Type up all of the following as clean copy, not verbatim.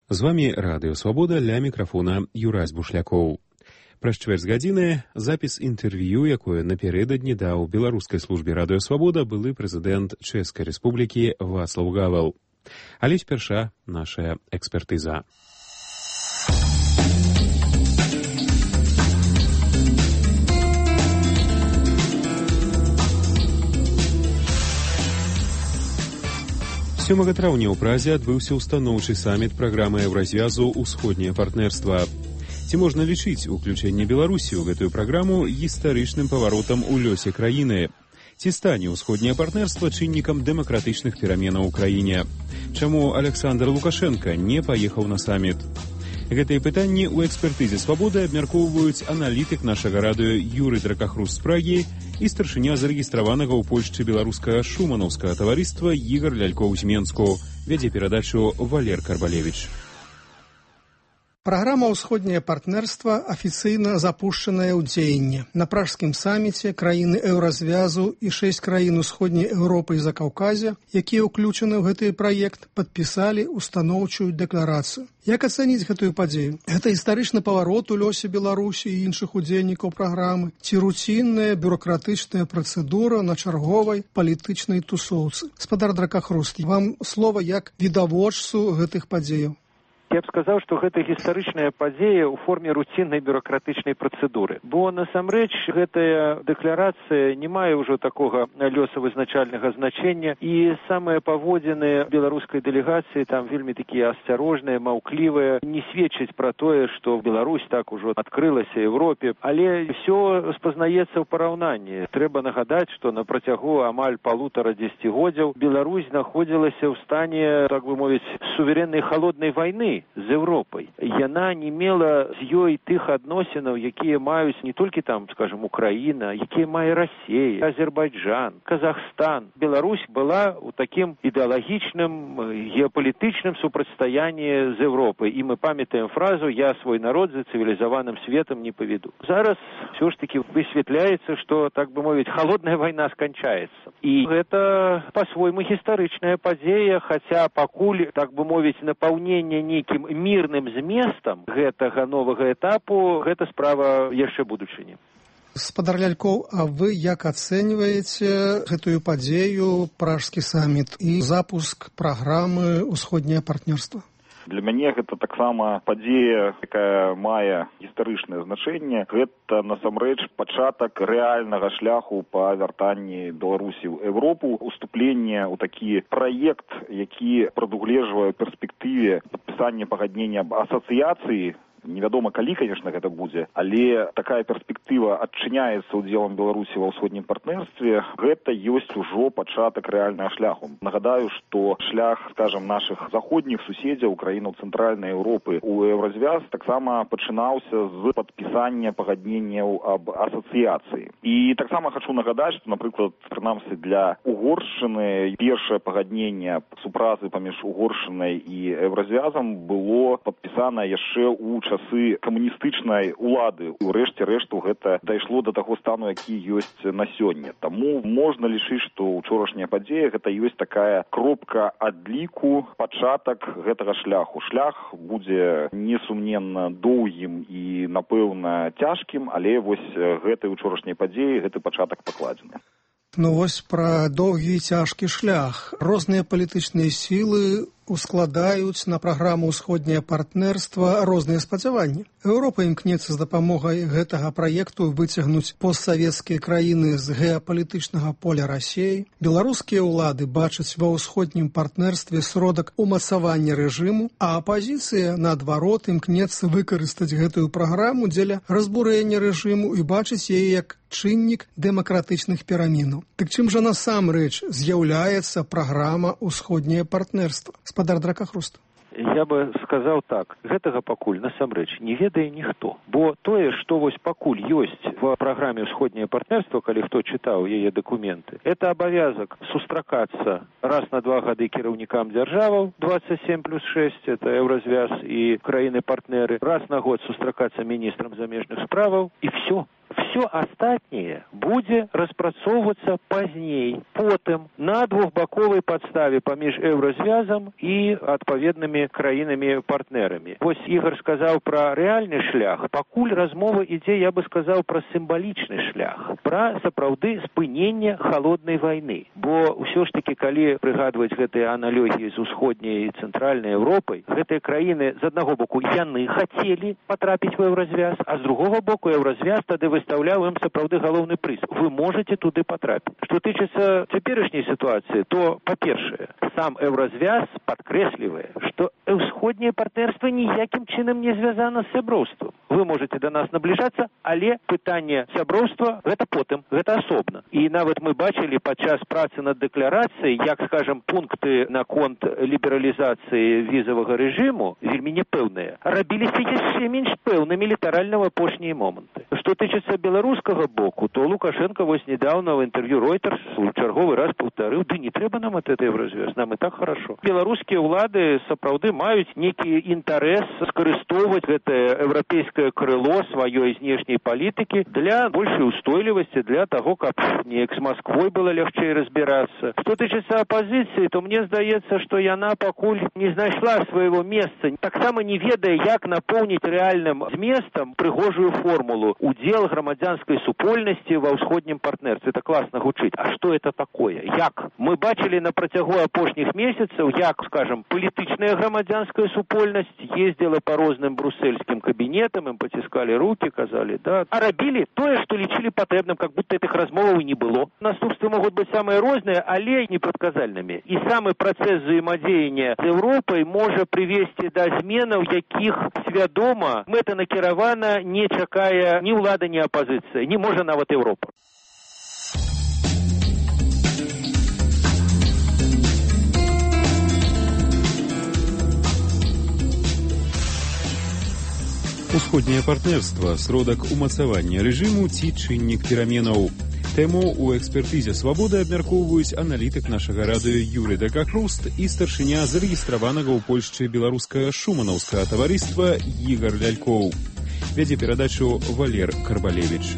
З вами Радыё Свабода, ля мікрафона Юрась Бушлякоў. Праз чвэрць гадзіны запіс інтэрв'ю, якое напярэдадні даў беларускай службе Радыё Свабода былы прэзідэнт Чэшскай Рэспублікі Вацлаў Гавел. Але спярша наша экспертыза. Сёмага траўня ў Празе адбыўся ўстаноўчы саміт праграмы еўразвязу «Усходняе партнерства». Ці можна лічыць уключэнне Беларусі ў гэтую праграму гістарычным паваротам у лёсе краіны? Ці стане ўсходняе партнерства чыннікам дэмакратычных пераменаў у краіне? Чаму Александр Лукашенко не паехаў на саміт? Гэтыя пытанні ў экспертызе «Свабоды» абмяркоўваюць аналітык нашага радыё Юрый Дракахрус з Прагі і старшыня зарэгістраванага ў Польшчы беларускага шуманаўскага таварыства Ігар Лялькоў з Менску. Вядзе перадачу Валер Карбалевіч. Праграма «Усходняе партнерства» афіцыйна запушчаная ў дзеянне. На пражскім саміце краіны еўразвязу і 6 краін Усходняй Еўропы і Закаўказя, якія ўключаны ў гэты праект, падпісалі устаноўчую дэкларацыю. Як ацэніць гэтую падзею? Гэта гістарычны паварот у лёсе Беларусі і іншых удзельнікаў праграмы, ці руцінная бюракратычная працэдура на чарговай палітычнай тусоўцы? Гаспадар Дракахрус, вам слова як відавочцу гэтых падзеяў. Я б сказаў, што гэта гістарычная падзея ў форме руціннай бюракратычнай працэдуры. Бо насамрэч гэтая дэкларацыя не мае ўжо такога лёсавызначальнага значення, і самыя паводзіны беларускай дэлегацыі там вельмі такія асцярожныя, маўклівыя, не сведчаць пра тое, што Беларусь так ужо адкрылася Еўропе, але ўсё спазнаецца ў параўнанні. Трэба нагадаць, што на працягу амаль 1,5 дзесяцігоддзяў Беларусь знаходзілася ў стане, так бы мовіць, суверэннай халоднай вайны з Еўропай. Яна не мела з ёй тых адносінаў, якія маюць не толькі там, скажем, Украіна, якія мае Расія, Азербайджан, Казахстан. Беларусь была ў такім ідэалагічным, геапалітычным супрацьстаянні з Еўропай. І мы памятаем фразу «Я свой народ за цывілізаваным светам не паведу». Зараз ўсё ж такі высвятляецца, што, так бы мовіць, халодная вайна сканчаецца. І гэта па-свойму гістарычная падзея, хаця пакуль, так бы мовіць, напаўненне нейкім мірным зместам гэтага новага этапу, гэта справа яшчэ будучыні. Гаспадар Лялькоў, а вы як ацэньваеце гэтую падзею, пражскі саміт і запуск праграмы «Усходняе партнерства»? Для мяне гэта таксама падзея, якая мае гістарычнае значэнне. Гэта насамрэч пачатак рэальнага шляху па вяртанні Беларусі ў Еўропу, уступленне ў такі праект, які прадугледжвае перспектыве падпісання пагаднення аб асацыяцыі. Невядома, калі, конечно, гэта будзе, але такая перспектыва адчыняецца ўдзелам Беларусі ва ўсходнім партнерстве. Гэта ёсць ужо пачатак рэальнага шляху. Нагадаю, што шлях, скажем, нашых заходніх суседзяў, краінаў цэнтральнай Еўропы ў еўразвяз таксама пачынаўся з падпісання пагадненняў аб асацыяцыі. І таксама хачу нагадаць, што, напрыклад, прынамсі для Угоршчыны першае пагадненне супразы паміж Угоршчынай і еўразвязам было падпісана яшчэ ў часы камуністычнай улады. У рэшце рэшту гэта дайшло да таго стану, які ёсць на сёння. Таму можна лічыць, што ўчорашняя падзея гэта ёсць такая кропка адліку, пачатак гэтага шляху. Шлях будзе несумненна доўгім і, напэўна, цяжкім, але вось гэтай учорашняй падзеі гэты пачатак пакладзены. Ну вось пра доўгі і цяжкі шлях. Розныя палітычныя сілы ускладаюць на праграму «Усходняе партнерства» розныя спадзяванні. Еўропа імкнецца з дапамогай гэтага праекту выцягнуць постсавецкія краіны з геапалітычнага поля Расіі. Беларускія ўлады бачаць ва ўсходнім партнерстве сродак умацавання рэжыму, а апазіцыя, наадварот, імкнецца выкарыстаць гэтую праграму дзеля разбурэння рэжыму і бачыць яе як чыннік дэмакратычных пераменаў. Дык чым жа насамрэч з'яўляецца праграма «Усходняе партнерства»? Гаспадар Дракахрус. Я бы сказаў так, гэтага пакуль насамрэч не ведае ніхто. Бо тое, што вось пакуль ёсць в праграме «Усходняе партнерства», калі хто чытаў яе дакументы, это абавязак сустракацца раз на 2 гады кіраўнікам дзяржаваў, 27+6, это еўразвяз і краіны-партнеры, раз на год сустракацца міністрам замежных справаў, і все. Усё астатняе будзе распрацоўвацца пазней, потым на двухбаковай падставе паміж еўразвязам і адпаведнымі краінамі-партнерамі. Вось Ігор сказаў пра рэальны шлях. Пакуль размова ідзе, я бы сказаў, пра сімвалічны шлях, пра сапраўды спыненне халоднай вайны. Бо ўсё ж такі, калі прыгадваць гэтыя аналогіі з усходняй і цэнтральнай Еўропай, гэтыя краіны, з аднаго боку, яны хацелі патрапіць в еўразвяз, а з другого боку, еўразвяз тады выставляў ім сапраўды галоўны прыз. Вы можете туды патрапіць. Што тычыцца цяперашняй сітуацыі, то, па-першае, сам еўразвяз падкрэслівае, што ўсходняе партнерства ніякім чынам не звязана з сяброўствам. Вы можете да нас набліжацца, але пытанне сяброўства гэта потым, гэта асобна. І нават мы бачылі падчас працы над дэкларацыяй, як, скажам, пункты наконт лібералізацыі візавага рэжыму вельмі непэўныя, рабіліся яшчэ менш пэўнымі літаральна ў апошнія моманты. Што тычыцца беларускага боку, то Лукашенко вось недавно в інтэрв'ю Reuters у чарговы раз паўтарыў: ды не трэба нам ад этой еўразвяз, нам і так хорошо. Беларускія ўлады сапраўды маюць некі інтарэс скарыстоўваць гэтае еўрапейскае крыло сваёй знешняй палітыкі для большай устойлівасці, для таго, каб неяк з Масквой было лягчэй разбірацца. Што тычыцца апазіцыі, то мне здаецца, што яна пакуль не знайшла свайго месца. Таксама не ведае, як напоўніць рэальным зместам прыгожую формулу удзел грамадзянскай супольнасці ва ўсходнім партнерстве. Это класна гучыць. А што это такое? Як? Мы бачылі на працягу апошніх месяцаў, як, скажем, палітычная грамадзянская супольнасць ездзіла па розным брусельскім кабінетам, ім паціскалі рукі, казалі, да. А рабілі тое, што лічылі патрэбным, как будто этих размоваў і не было. Наступствы могуць быць самыя розныя, але непрадказальнымі. І самы працэс взаемадзеяння з Еўропай можа прывесці да зменаў, якіх свядома мэтанакіравана не чакае ні ўлада, ні апазіцыя, не можа нават Еўропа. Усходняе партнерства – сродак умацавання рэжыму ці чыннік пераменаў. Тэму ў экспертызе «Свабоды» абмяркоўваюць аналітык нашага радыё Юрый Дакахруст і старшыня зарэгістраванага ў Польшчы беларускага шуманаўскага таварыства Ігар Лялькоў. Вядзе перадачу Валер Карбалевіч.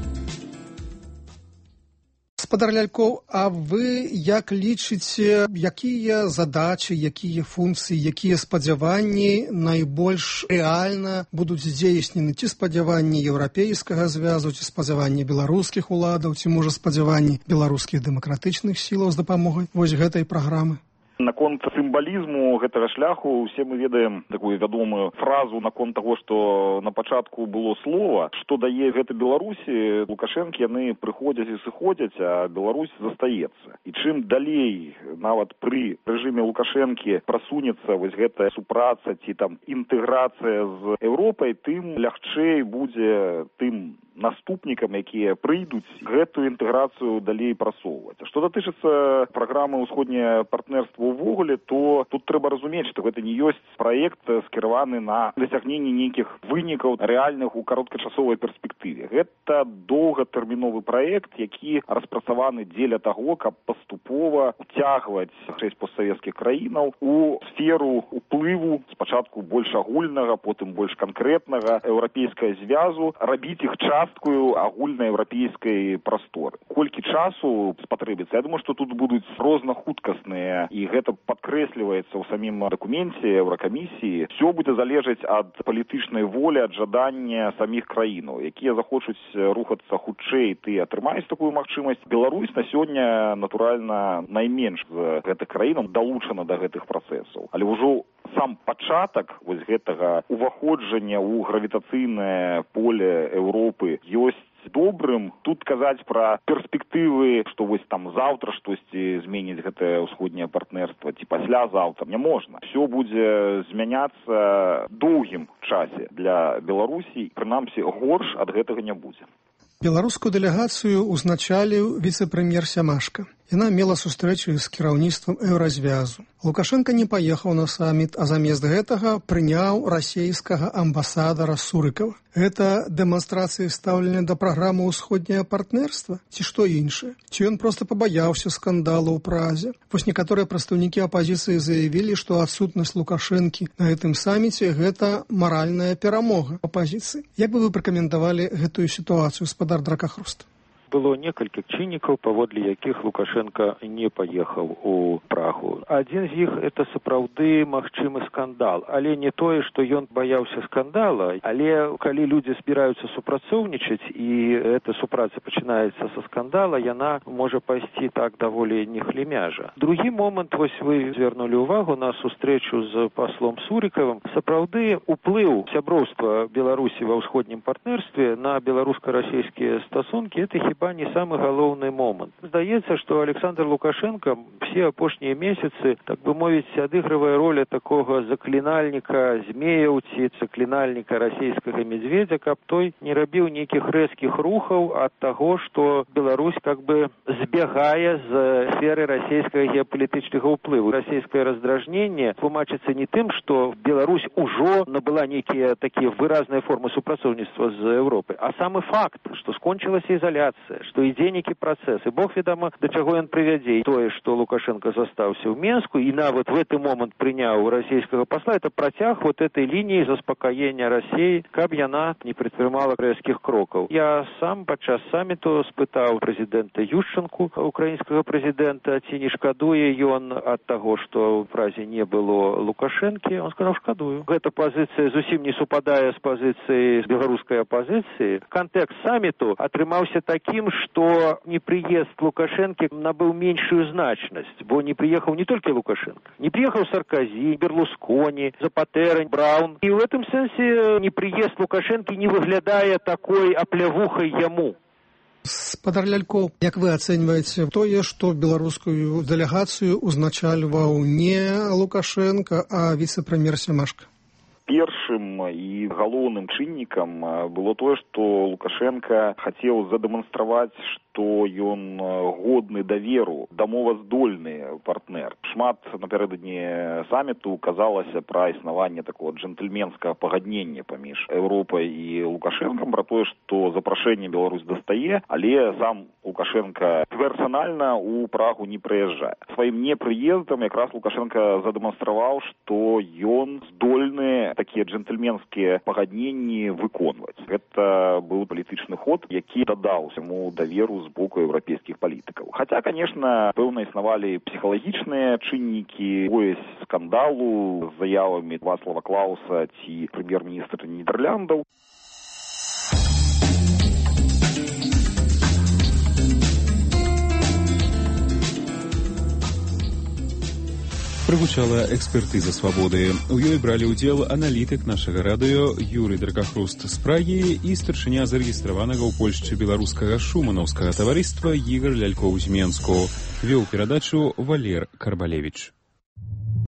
Гаспадар Лялькоў, а вы як лічыце, якія задачы, якія функцыі, якія спадзяванні найбольш рэальна будуць здзейснены? Ці спадзяванні еўрапейскага звязу, ці спадзяванні беларускіх уладаў, ці, можа, спадзяванні беларускіх дэмакратычных сілаў з дапамогай вось гэтай праграмы? Наконт сімвалізму гэтага шляху усе мы ведаем такую вядомую фразу наконт таго, што на пачатку было слова, што дае гэта Беларусі. Лукашэнкі яны прыходзяць і сыходзяць, а Беларусь застаецца. І чым далей нават пры рэжыме Лукашэнкі прасунецца вось гэтая супраца ці там інтэграцыя з Еўропай, тым лягчэй будзе тым наступнікам, якія прыйдуць, гэтую інтэграцыю далей прасоўваць. А што датычыцца праграмы «Усходняе партнерство» увогуле, то тут трэба разумець, што гэта не ёсць праект скіраваны на дасягненне нейкіх вынікаў рэальных у кароткачасовай перспектыве. Гэта доўгатэрміновы праект, які распрацаваны дзеля таго, каб паступова уцягваць 6 постсавецкіх краінаў у сферу уплыву, спачатку больш агульнага, потым больш канкрэтнага еўрапейскага звязу, рабіць іх часткаю агульнаеўрапейскай прасторы. Колькі часу спатрэбіцца? Я думаю, што тут будуць рознахуткасныя, і гэта падкрэсліваецца ў самім дакуменце Еўракамісіі. Всё будзе залежаць ад палітычнай волі, ад жадання саміх краінаў, якія захочуць рухацца хутчэй, ты атрымаюць такую магчымасць. Беларусь на сёння, натуральна, найменш з гэтых краінаў далучана да гэтых працэсаў. Але ўжо сам пачатак вось гэтага уваходжання ў гравітацыйнае поле Еўропы ёсць добрым. Тут казаць пра перспектывы, што вось там заўтра штосьці зменіць гэтае ўсходняе партнерства ці паслязаўтра, не можна. Всё будзе змяняцца доўгім часе для Беларусі, прынамсі горш ад гэтага не будзе. Беларускую дэлегацыю ўзначаліў віцэ-прэм'ер Сямашка. Яна мела сустрэчу з кіраўніцтвам Еўразвязу. Лукашенко не паехаў на саміт, а замест гэтага прыняў расейскага амбасадара Сурыкова. Гэта дэманстрацыя стаўлення да праграмы «Усходняе партнерства» ці што іншае? Ці ён проста пабаяўся скандалу ў Празе? Вось некаторыя прадстаўнікі апазіцыі заявілі, што адсутнасць Лукашэнкі на гэтым саміце – гэта маральная перамога апазіцыі. Як бы вы пракаментавалі гэтую сітуацыю, спадар Дракахруст? Было некалькі чыннікаў, паводле якіх Лукашенко не паехаў у Прагу. Адзін з іх – это сапраўды магчымы скандал. Але не тое, што ён баяўся скандала, але калі людзі збіраюцца супрацоўнічаць і эта супраца пачынаецца са скандала, яна можа пайсці так даволі нехлемяжа. Другі момант, вось вы звярнулі ўвагу на сустрэчу з паслом Сурыкавым. Сапраўды уплыў сяброўства Беларусі ва ўсходнім партнерстве на беларуска-расійскія стасункі – это хіба не самый галоўны момант. Здаецца, што Александр Лукашенко все апошнія месяцы, так бы мовіць, адыгрывае роль такога заклінальніка змеяўці, заклінальніка расійскага медведя, каб той не рабіў нейкіх рэзкіх рухаў ад таго, што Беларусь как бы збягае з сферы расійскага геапалітычнага ўплыву. Расійскае раздражненне тлумачыцца не тым, што Беларусь ужо набыла нейкія такія выразныя формы супрацоўніцтва з Еўропай, а самы факт, што скончылася ізаляцыя, што ідзе нейкі працэс, і Бог ведама, да чаго ён прывядзе. Тое, што Лукашенко застаўся ў Менску і нават в гэты момант прыняў расійскага пасла, это працяг вот этой лініі заспакаення Расіі, каб яна не прадпрымала рэзкіх крокаў. Я сам падчас саміту спытаў прэзідэнта Ющенку, украінскага прэзідэнта, ці не шкадуе ён ад таго, што ў Празе не было Лукашэнкі. Он сказаў, шкадую. Гэта пазіцыя зусім не супадае з пазіцыяй беларускай апазіцыі. Кантэкст саміту атрымаўся таким, что неприезд Лукашенко набыл меньшую значность, бо не приехал не только Лукашенко, не приехал Саркози, Берлускони, Запатера, Браун. И в этом сенсе неприезд Лукашенко не выглядае такой аплявухай яму. Спадар Лялькоў, як вы ацэньваеце тое, што беларускую дэлегацыю узначальваў не Лукашенко, а віцэ-прэм'ер Семашка? Першым і галоўным чыннікам было тое, што Лукашенко хацеў задэманстраваць, што ён годны даверу, дамоваздольны партнер. Шмат напярэдадні саміту казалася пра існаванне такого джентльменскага пагаднення паміж Еўропай і Лукашенкам, пра тое, што запрашэнне Беларусь дастае, але сам Лукашенко персанальна ў Прагу не прыязджае. Сваім непрыездам якраз Лукашенко задэманстраваў, што ён здольны такія джентльменскія пагадненні выконваць. Гэта быў палітычны ход, які дадаў яму даверу з боку еўрапейскіх палітыкаў. Хаця, конечно, пэўна існавалі псіхалагічныя чыннікі, пояс скандалу з заявамі Вацлава Клауса ці прэм'ер-міністра Нідэрляндаў. Прагучала экспертыза свабоды. У ёй бралі ўдзел аналітык нашага радыё Юрый Дракахруст з Прагі і старшыня зарэгістраванага ў Польшчы беларускага шуманаўскага таварыства Ігар Лялькоў з Менску. Вёў перадачу Валер Карбалевіч.